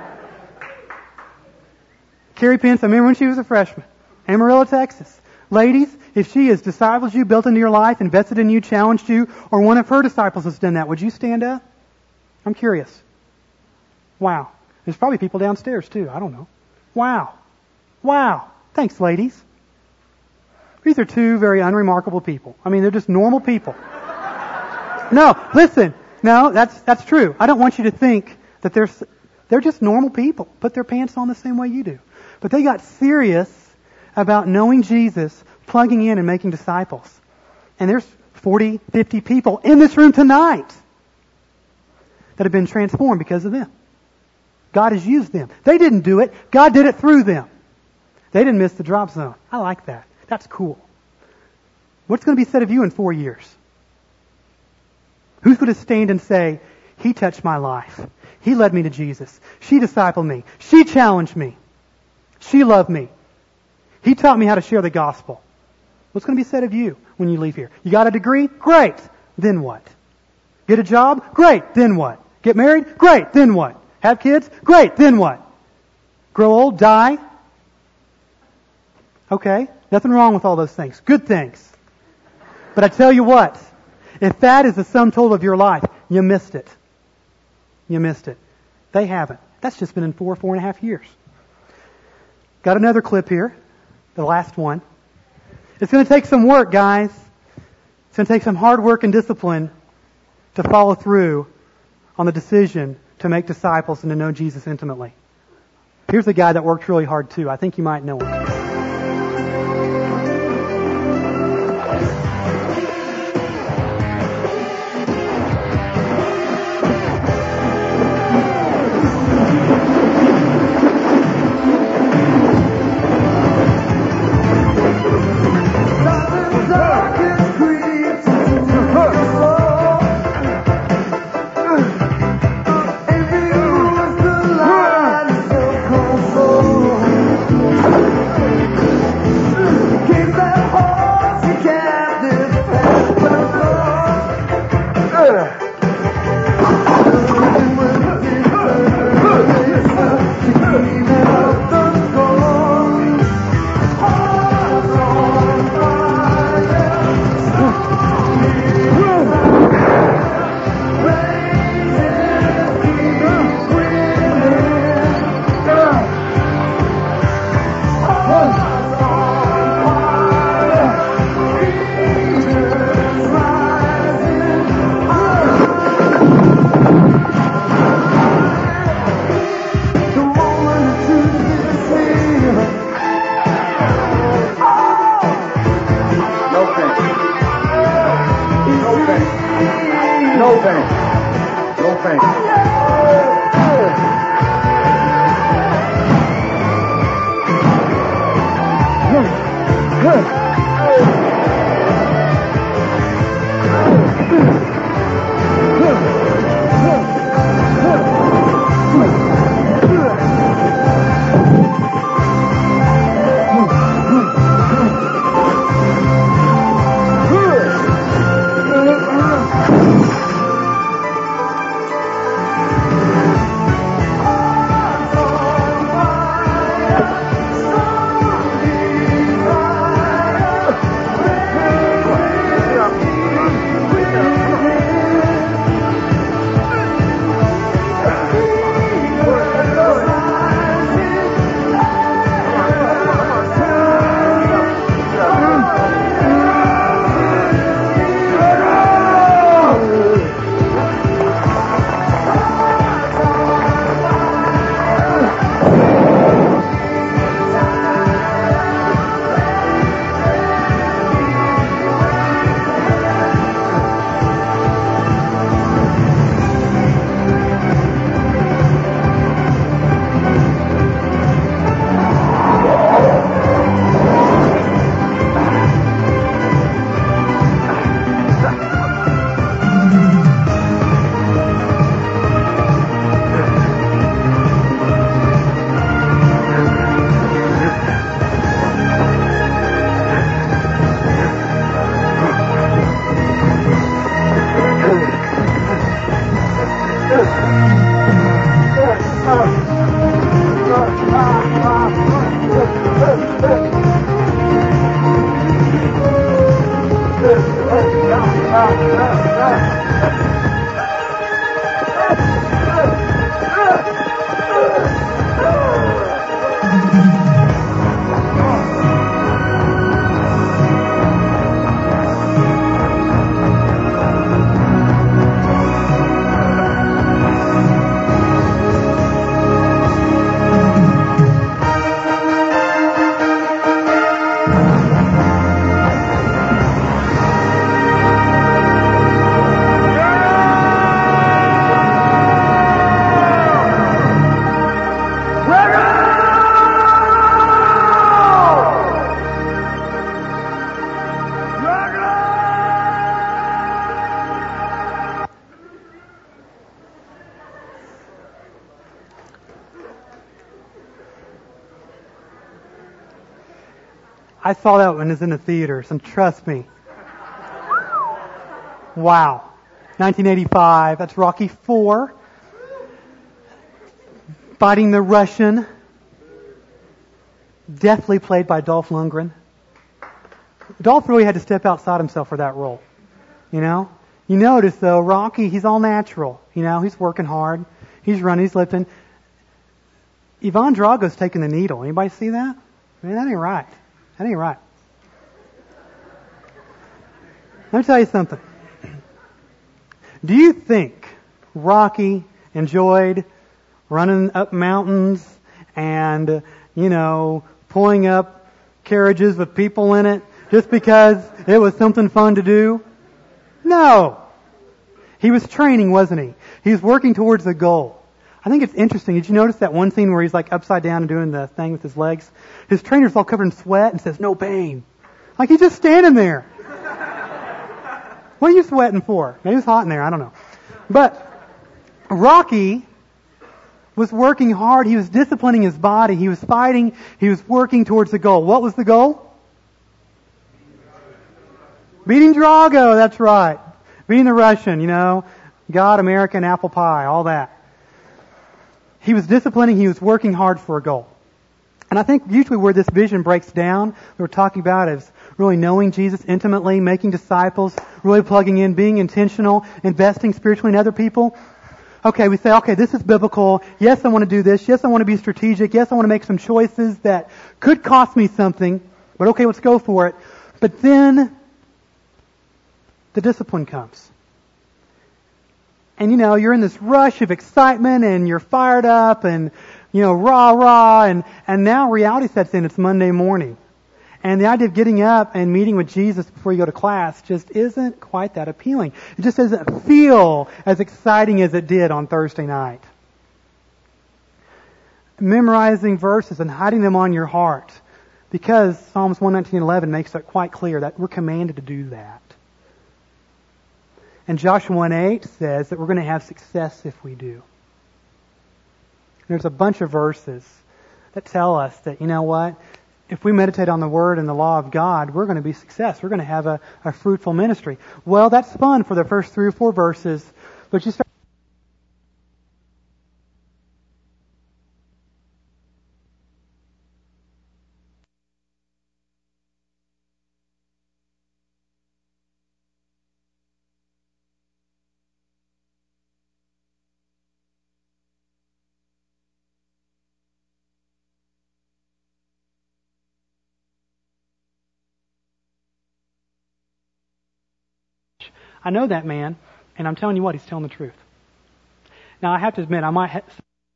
Carrie Pinson, I remember when she was a freshman. Amarillo, Texas. Ladies, if she has discipled you, built into your life, invested in you, challenged you, or one of her disciples has done that, would you stand up? I'm curious. Wow. There's probably people downstairs too. I don't know. Wow. Wow. Thanks, ladies. These are two very unremarkable people. I mean, they're just normal people. No, listen. No, that's that's true. I don't want you to think that they're they're just normal people. Put their pants on the same way you do. But they got serious about knowing Jesus, plugging in and making disciples. And there's forty, fifty people in this room tonight that have been transformed because of them. God has used them. They didn't do it. God did it through them. They didn't miss the drop zone. I like that. That's cool. What's going to be said of you in four years? Who's going to stand and say, he touched my life. He led me to Jesus. She discipled me. She challenged me. She loved me. He taught me how to share the gospel. What's going to be said of you when you leave here? You got a degree? Great. Then what? Get a job? Great. Then what? Get married? Great. Then what? Have kids? Great. Then what? Grow old? Die? Okay. Nothing wrong with all those things. Good things. But I tell you what, if that is the sum total of your life, you missed it. You missed it. They haven't. That's just been in four, four and a half years. Got another clip here. The last one. It's going to take some work, guys. It's going to take some hard work and discipline to follow through on the decision to make disciples and to know Jesus intimately. Here's a guy that worked really hard too. I think you might know him. I saw that when it was in the theaters, and trust me. Wow. nineteen eighty-five, that's Rocky four. Fighting the Russian. Deftly played by Dolph Lundgren. Dolph really had to step outside himself for that role. You know? You notice, though, Rocky, he's all natural. You know, he's working hard. He's running, he's lifting. Ivan Drago's taking the needle. Anybody see that? I mean, that ain't right. That ain't right. Let me tell you something. Do you think Rocky enjoyed running up mountains and, you know, pulling up carriages with people in it just because it was something fun to do? No. He was training, wasn't he? He was working towards a goal. I think it's interesting. Did you notice that one scene where he's like upside down and doing the thing with his legs? His trainer's all covered in sweat and says, no pain. Like he's just standing there. What are you sweating for? Maybe it's hot in there. I don't know. But Rocky was working hard. He was disciplining his body. He was fighting. He was working towards the goal. What was the goal? Beating Drago. That's right. Beating the Russian, you know. God, America, and apple pie. All that. He was disciplining, he was working hard for a goal. And I think usually where this vision breaks down, we're talking about is really knowing Jesus intimately, making disciples, really plugging in, being intentional, investing spiritually in other people. Okay, we say, okay, this is biblical. Yes, I want to do this. Yes, I want to be strategic. Yes, I want to make some choices that could cost me something. But okay, let's go for it. But then the discipline comes. And, you know, you're in this rush of excitement and you're fired up and, you know, rah, rah. And, and now reality sets in. It's Monday morning. And the idea of getting up and meeting with Jesus before you go to class just isn't quite that appealing. It just doesn't feel as exciting as it did on Thursday night. Memorizing verses and hiding them on your heart. Because Psalms one nineteen eleven makes it quite clear that we're commanded to do that. And Joshua one eight says that we're going to have success if we do. There's a bunch of verses that tell us that, you know what, if we meditate on the Word and the law of God, we're going to be success. We're going to have a, a fruitful ministry. Well, that's fun for the first three or four verses, but you start I know that man, and I'm telling you what, he's telling the truth. Now, I have to admit, I might have...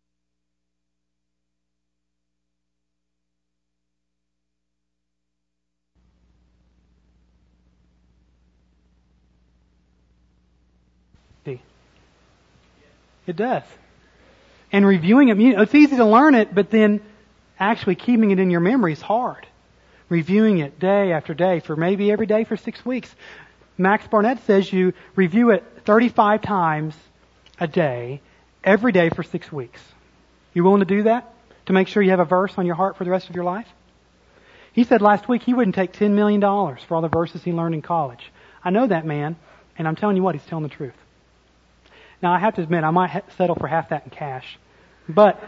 It does. And reviewing it, you know, it's easy to learn it, but then actually keeping it in your memory is hard. Reviewing it day after day, for maybe every day for six weeks. Max Barnett says you review it thirty-five times a day, every day for six weeks. You willing to do that? To make sure you have a verse on your heart for the rest of your life? He said last week he wouldn't take ten million dollars for all the verses he learned in college. I know that man, and I'm telling you what, he's telling the truth. Now, I have to admit, I might ha- settle for half that in cash. But,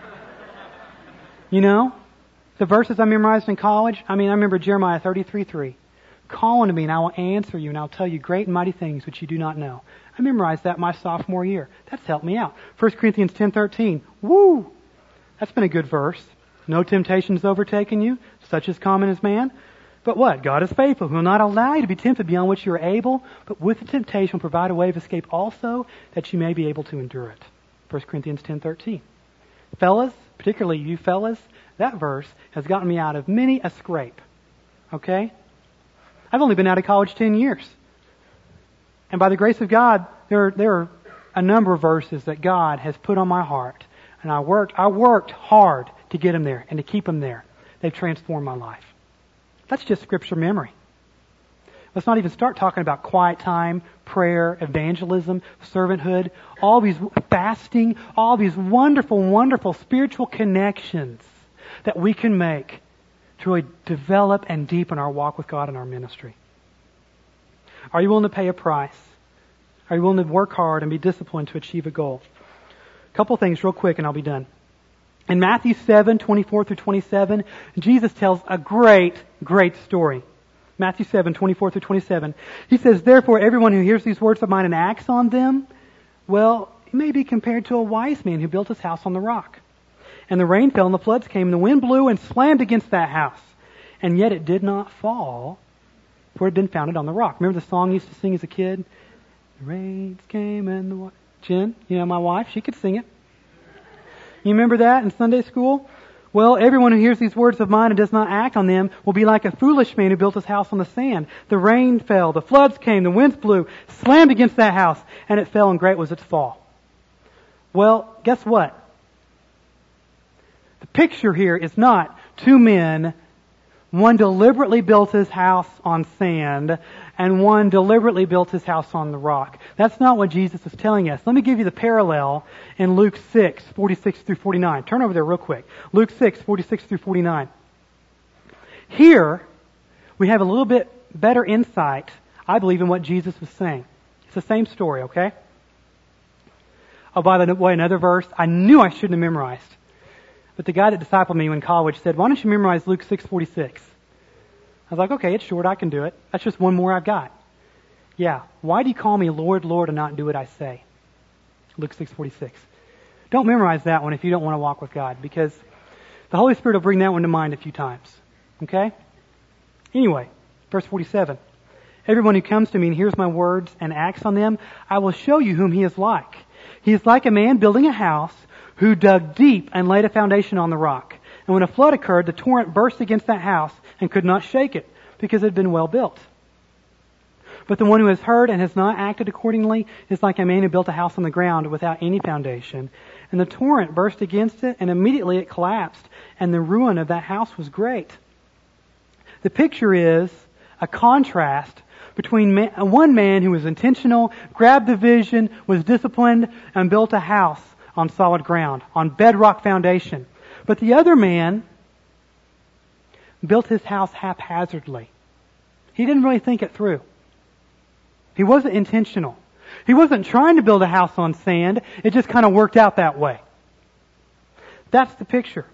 you know, the verses I memorized in college, I mean, I remember Jeremiah thirty-three three. Call unto me, and I will answer you, and I'll tell you great and mighty things which you do not know. I memorized that my sophomore year. That's helped me out. First Corinthians ten thirteen. Woo! That's been a good verse. No temptation has overtaken you, such as common as man. But what? God is faithful, who will not allow you to be tempted beyond which you are able, but with the temptation will provide a way of escape also, that you may be able to endure it. First Corinthians ten thirteen. Fellas, particularly you fellas, that verse has gotten me out of many a scrape. Okay? I've only been out of college ten years. And by the grace of God, there are, there are a number of verses that God has put on my heart. And I worked, I worked hard to get them there and to keep them there. They've transformed my life. That's just scripture memory. Let's not even start talking about quiet time, prayer, evangelism, servanthood, all these fasting, all these wonderful, wonderful spiritual connections that we can make to really develop and deepen our walk with God and our ministry. Are you willing to pay a price? Are you willing to work hard and be disciplined to achieve a goal? A couple things real quick and I'll be done. In Matthew seven, twenty-four through twenty-seven, Jesus tells a great, great story. Matthew seven, twenty-four through twenty-seven. He says, therefore, everyone who hears these words of mine and acts on them, well, he may be compared to a wise man who built his house on the rock. And the rain fell and the floods came and the wind blew and slammed against that house. And yet it did not fall, for it had been founded on the rock. Remember the song you used to sing as a kid? The rains came and the water. Jen, you know my wife, she could sing it. You remember that in Sunday school? Well, everyone who hears these words of mine and does not act on them will be like a foolish man who built his house on the sand. The rain fell, the floods came, the winds blew, slammed against that house, and it fell, and great was its fall. Well, guess what? The picture here is not two men. One deliberately built his house on sand, and one deliberately built his house on the rock. That's not what Jesus is telling us. Let me give you the parallel in Luke six, forty-six through forty-nine. Turn over there real quick. Luke six, forty-six through forty-nine. Here, we have a little bit better insight, I believe, in what Jesus was saying. It's the same story, okay? Oh, by the way, another verse I knew I shouldn't have memorized. But the guy that discipled me in college said, why don't you memorize Luke six forty-six? I was like, okay, it's short, I can do it. That's just one more I've got. Yeah, why do you call me Lord, Lord, and not do what I say? Luke six forty-six. Don't memorize that one if you don't want to walk with God, because the Holy Spirit will bring that one to mind a few times. Okay? Anyway, verse forty-seven. Everyone who comes to me and hears my words and acts on them, I will show you whom he is like. He is like a man building a house who dug deep and laid a foundation on the rock. And when a flood occurred, the torrent burst against that house and could not shake it, because it had been well built. But the one who has heard and has not acted accordingly is like a man who built a house on the ground without any foundation. And the torrent burst against it, and immediately it collapsed, and the ruin of that house was great. The picture is a contrast between man, one man who was intentional, grabbed the vision, was disciplined, and built a house on solid ground, on bedrock foundation. But the other man built his house haphazardly. He didn't really think it through. He wasn't intentional. He wasn't trying to build a house on sand. It just kind of worked out that way. That's the picture.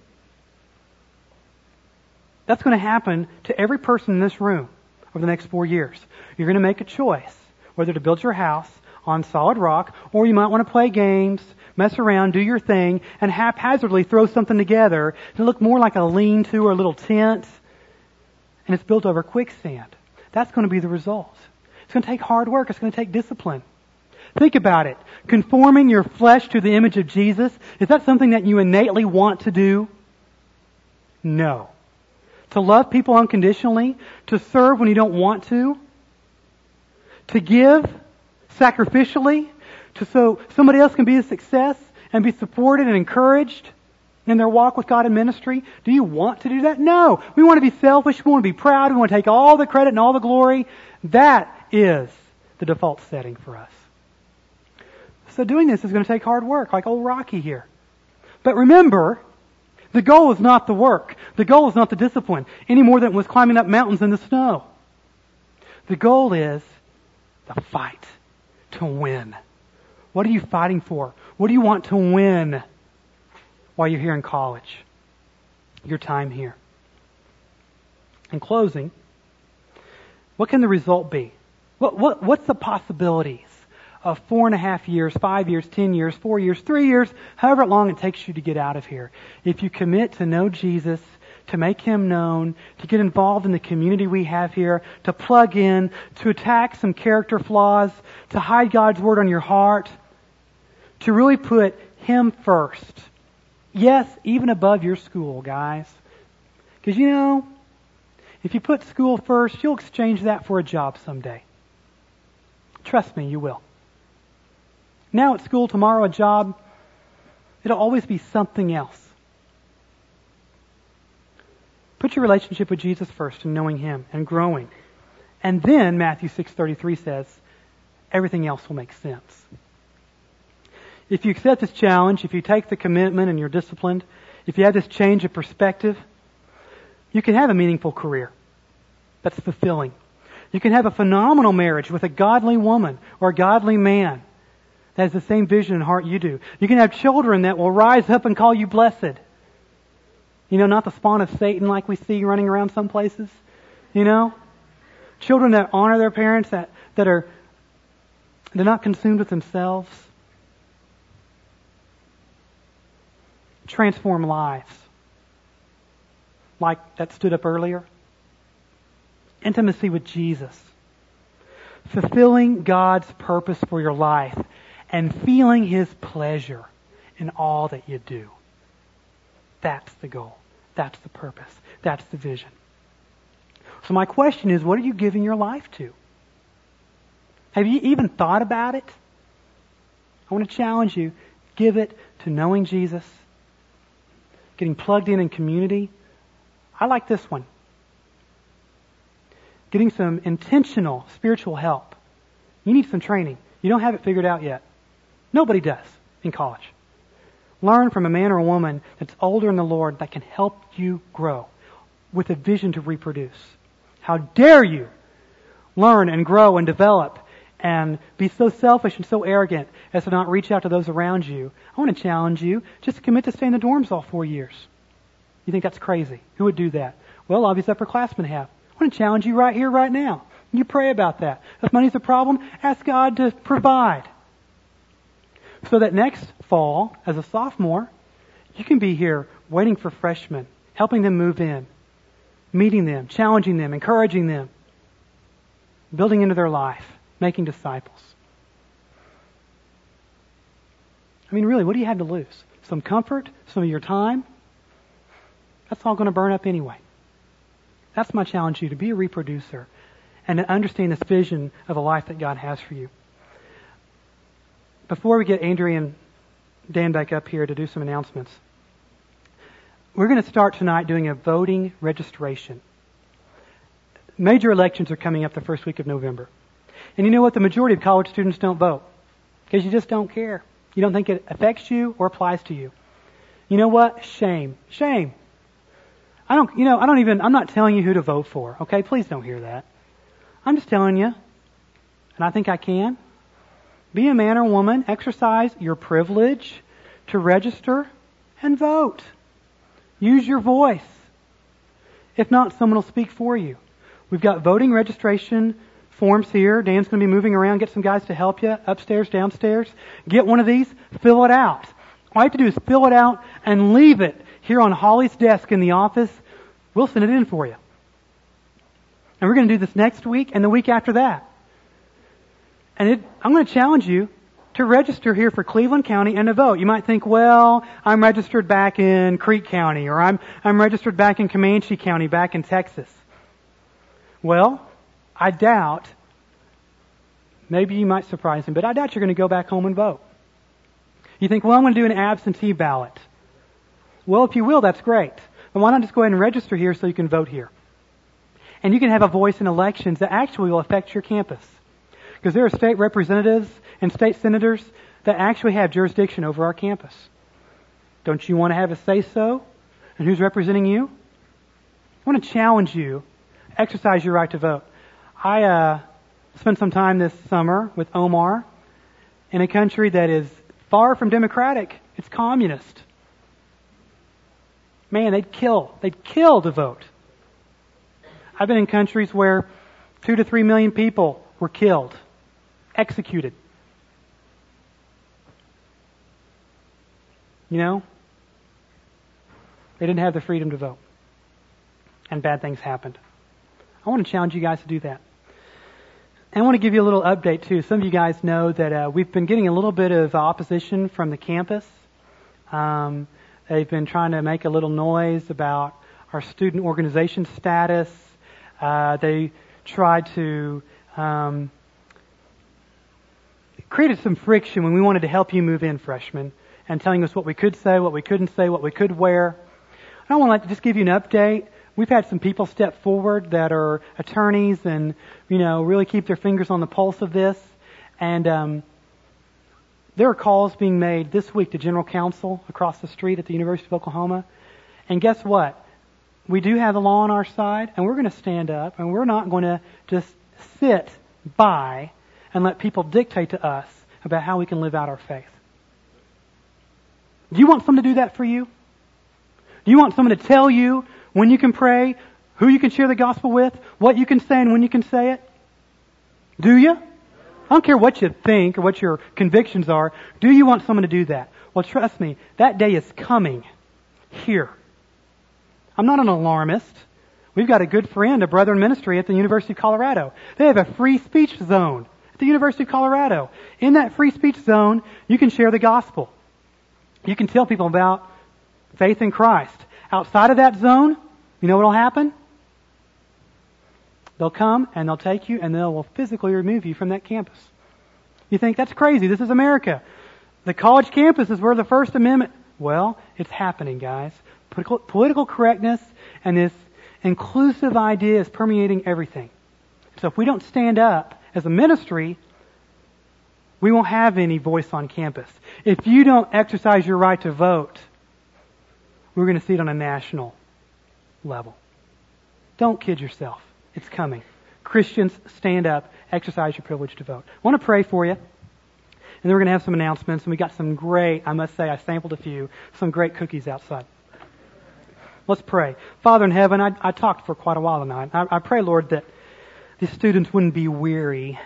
That's going to happen to every person in this room over the next four years. You're going to make a choice whether to build your house on solid rock, or you might want to play games, mess around, do your thing, and haphazardly throw something together to look more like a lean-to or a little tent, and it's built over quicksand. That's going to be the result. It's going to take hard work. It's going to take discipline. Think about it. Conforming your flesh to the image of Jesus, is that something that you innately want to do? No. To love people unconditionally, to serve when you don't want to, to give sacrificially, to so somebody else can be a success and be supported and encouraged in their walk with God and ministry. Do you want to do that? No. We want to be selfish. We want to be proud. We want to take all the credit and all the glory. That is the default setting for us. So doing this is going to take hard work, like old Rocky here. But remember, the goal is not the work. The goal is not the discipline, any more than it was climbing up mountains in the snow. The goal is the fight to win. What are you fighting for? What do you want to win while you're here in college? Your time here. In closing, what can the result be? What, what, what's the possibilities of four and a half years, five years, ten years, four years, three years, however long it takes you to get out of here? If you commit to know Jesus, to make Him known, to get involved in the community we have here, to plug in, to attack some character flaws, to hide God's Word on your heart, to really put Him first. Yes, even above your school, guys. Because you know, if you put school first, you'll exchange that for a job someday. Trust me, you will. Now at school, tomorrow a job, it'll always be something else. Put your relationship with Jesus first in knowing Him and growing. And then Matthew six thirty-three says, everything else will make sense. If you accept this challenge, if you take the commitment and you're disciplined, if you have this change of perspective, you can have a meaningful career that's fulfilling. You can have a phenomenal marriage with a godly woman or a godly man that has the same vision and heart you do. You can have children that will rise up and call you blessed. You know, not the spawn of Satan like we see running around some places. You know? Children that honor their parents, that, that are they're not consumed with themselves. Transform lives. Like that stood up earlier. Intimacy with Jesus. Fulfilling God's purpose for your life and feeling His pleasure in all that you do. That's the goal. That's the purpose. That's the vision. So my question is, what are you giving your life to? Have you even thought about it? I want to challenge you. Give it to knowing Jesus, getting plugged in in community. I like this one. Getting some intentional spiritual help. You need some training. You don't have it figured out yet. Nobody does in college. Learn from a man or a woman that's older in the Lord that can help you grow with a vision to reproduce. How dare you learn and grow and develop and be so selfish and so arrogant as to not reach out to those around you. I want to challenge you just to commit to stay in the dorms all four years. You think that's crazy? Who would do that? Well, all these upperclassmen have. I want to challenge you right here, right now. You pray about that. If money's a problem, ask God to provide. So that next fall, as a sophomore, you can be here waiting for freshmen, helping them move in, meeting them, challenging them, encouraging them, building into their life, making disciples. I mean, really, what do you have to lose? Some comfort, some of your time? That's all going to burn up anyway. That's my challenge to you, to be a reproducer and to understand this vision of a life that God has for you. Before we get Andrea and Dan back up here to do some announcements, we're going to start tonight doing a voting registration. Major elections are coming up the first week of November. And you know what? The majority of college students don't vote because you just don't care. You don't think it affects you or applies to you. You know what? Shame. Shame. I don't, you know, I don't even, I'm not telling you who to vote for, okay? Please don't hear that. I'm just telling you, and I think I can. Be a man or woman, exercise your privilege to register and vote. Use your voice. If not, someone will speak for you. We've got voting registration forms here. Dan's going to be moving around, get some guys to help you, upstairs, downstairs. Get one of these, fill it out. All you have to do is fill it out and leave it here on Holly's desk in the office. We'll send it in for you. And we're going to do this next week and the week after that. And it, I'm going to challenge you to register here for Cleveland County and to vote. You might think, well, I'm registered back in Creek County, or I'm, I'm registered back in Comanche County, back in Texas. Well, I doubt, maybe you might surprise him, but I doubt you're going to go back home and vote. You think, well, I'm going to do an absentee ballot. Well, if you will, that's great. But why not just go ahead and register here so you can vote here? And you can have a voice in elections that actually will affect your campus. Because there are state representatives and state senators that actually have jurisdiction over our campus. Don't you want to have a say-so? And who's representing you? I want to challenge you. Exercise your right to vote. I uh, spent some time this summer with Omar in a country that is far from democratic. It's communist. Man, they'd kill. They'd kill to vote. I've been in countries where two to three million people were killed, executed. You know? They didn't have the freedom to vote. And bad things happened. I want to challenge you guys to do that. And I want to give you a little update too. Some of you guys know that uh, we've been getting a little bit of opposition from the campus. Um, they've been trying to make a little noise about our student organization status. Uh, they tried to um, created some friction when we wanted to help you move in, freshmen, and telling us what we could say, what we couldn't say, what we could wear. I want to like to just give you an update. We've had some people step forward that are attorneys and, you know, really keep their fingers on the pulse of this. And um, there are calls being made this week to General Counsel across the street at the University of Oklahoma. And guess what? We do have the law on our side, and we're going to stand up, and we're not going to just sit by and let people dictate to us about how we can live out our faith. Do you want someone to do that for you? Do you want someone to tell you when you can pray, who you can share the gospel with, what you can say and when you can say it? Do you? I don't care what you think or what your convictions are. Do you want someone to do that? Well, trust me, that day is coming here. I'm not an alarmist. We've got a good friend, a Brethren ministry at the University of Colorado. They have a free speech zone at the University of Colorado. In that free speech zone, you can share the gospel. You can tell people about faith in Christ. Outside of that zone, you know what will happen? They'll come and they'll take you and they will physically remove you from that campus. You think, that's crazy. This is America. The college campus is where the First Amendment... Well, it's happening, guys. Political, political correctness and this inclusive idea is permeating everything. So if we don't stand up as a ministry, we won't have any voice on campus. If you don't exercise your right to vote, we're going to see it on a national level. Don't kid yourself. It's coming. Christians, stand up, exercise your privilege to vote. I want to pray for you. And then we're going to have some announcements. And we got some great, I must say, I sampled a few, some great cookies outside. Let's pray. Father in heaven, I, I talked for quite a while tonight. I, I pray, Lord, that the students wouldn't be weary.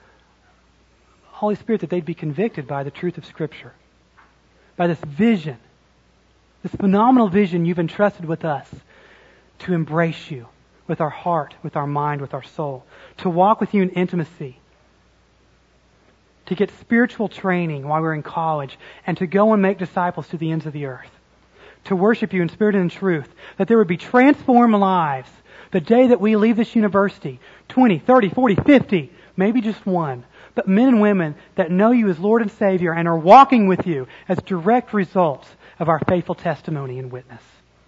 Holy Spirit, that they'd be convicted by the truth of Scripture. By this vision. This phenomenal vision you've entrusted with us to embrace you with our heart, with our mind, with our soul. To walk with you in intimacy. To get spiritual training while we're in college. And to go and make disciples to the ends of the earth. To worship you in spirit and in truth. That there would be transformed lives the day that we leave this university. twenty, thirty, forty, fifty, maybe just one. But men and women that know you as Lord and Savior and are walking with you as direct results of our faithful testimony and witness.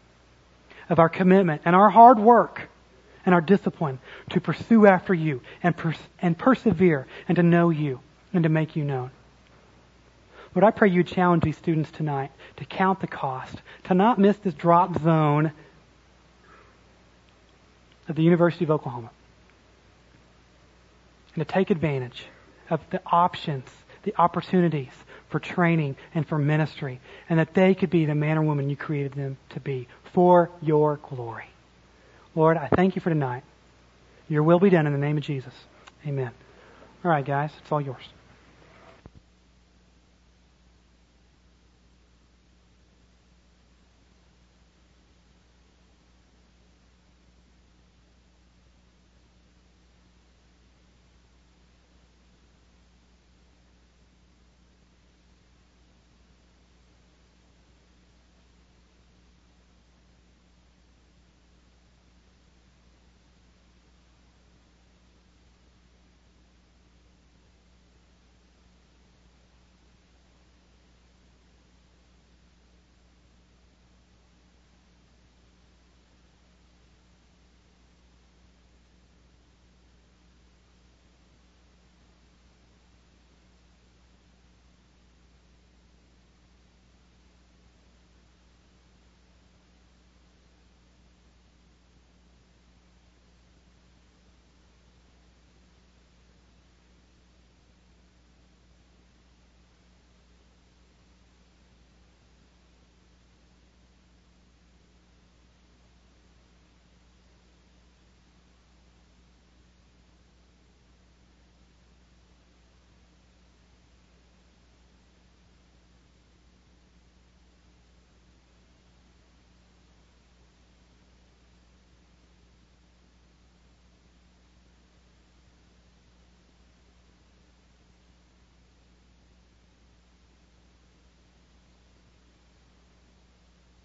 Of our commitment and our hard work and our discipline to pursue after you and, pers- and persevere and to know you and to make you known. Lord, I pray you challenge these students tonight to count the cost, to not miss this drop zone of the University of Oklahoma, and to take advantage of the options, the opportunities for training and for ministry, and that they could be the man or woman you created them to be for your glory. Lord, I thank you for tonight. Your will be done in the name of Jesus. Amen. All right, guys, it's all yours.